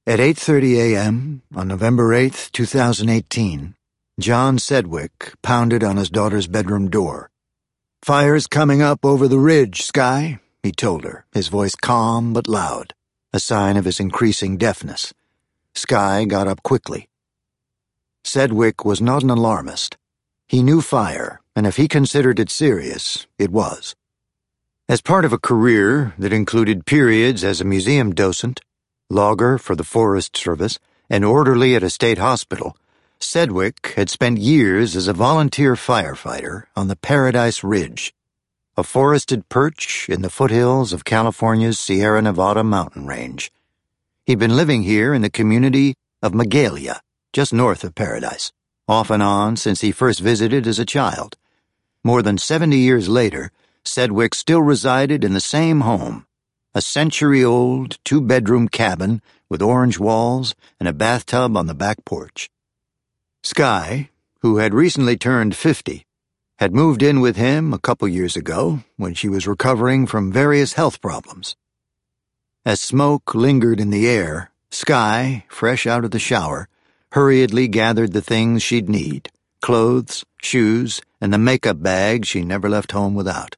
At 8:30 a.m. on November 8, 2018, John Sedgwick pounded on his daughter's bedroom door. "Fire's coming up over the ridge, Skye," he told her, his voice calm but loud, a sign of his increasing deafness. Skye got up quickly. Sedgwick was not an alarmist. He knew fire, and if he considered it serious, it was. As part of a career that included periods as a museum docent, logger for the Forest Service, and orderly at a state hospital, Sedgwick had spent years as a volunteer firefighter on the Paradise Ridge, a forested perch in the foothills of California's Sierra Nevada mountain range. He'd been living here in the community of Magalia, just north of Paradise, off and on since he first visited as a child. More than 70 years later, Sedgwick still resided in the same home, a century-old, two-bedroom cabin with orange walls and a bathtub on the back porch. Skye, who had recently turned 50, had moved in with him a couple years ago when she was recovering from various health problems. As smoke lingered in the air, Skye, fresh out of the shower, hurriedly gathered the things she'd need: clothes, shoes, and the makeup bag she never left home without.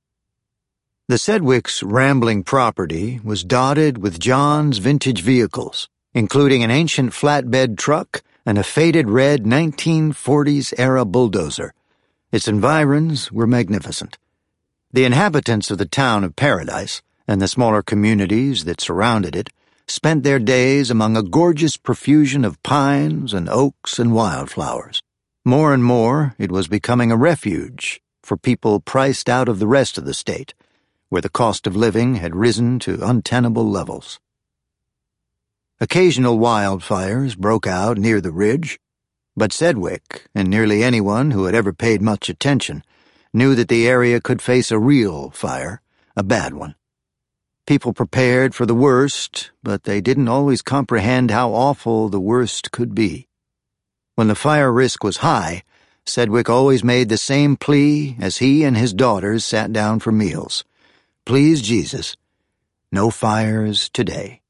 The Sedgwicks' rambling property was dotted with John's vintage vehicles, including an ancient flatbed truck and a faded red 1940s-era bulldozer. Its environs were magnificent. The inhabitants of the town of Paradise, and the smaller communities that surrounded it, spent their days among a gorgeous profusion of pines and oaks and wildflowers. More and more, it was becoming a refuge for people priced out of the rest of the state, where the cost of living had risen to untenable levels. Occasional wildfires broke out near the ridge, but Sedgwick, and nearly anyone who had ever paid much attention, knew that the area could face a real fire, a bad one. People prepared for the worst, but they didn't always comprehend how awful the worst could be. When the fire risk was high, Sedgwick always made the same plea as he and his daughters sat down for meals. "Please, Jesus, no fires today."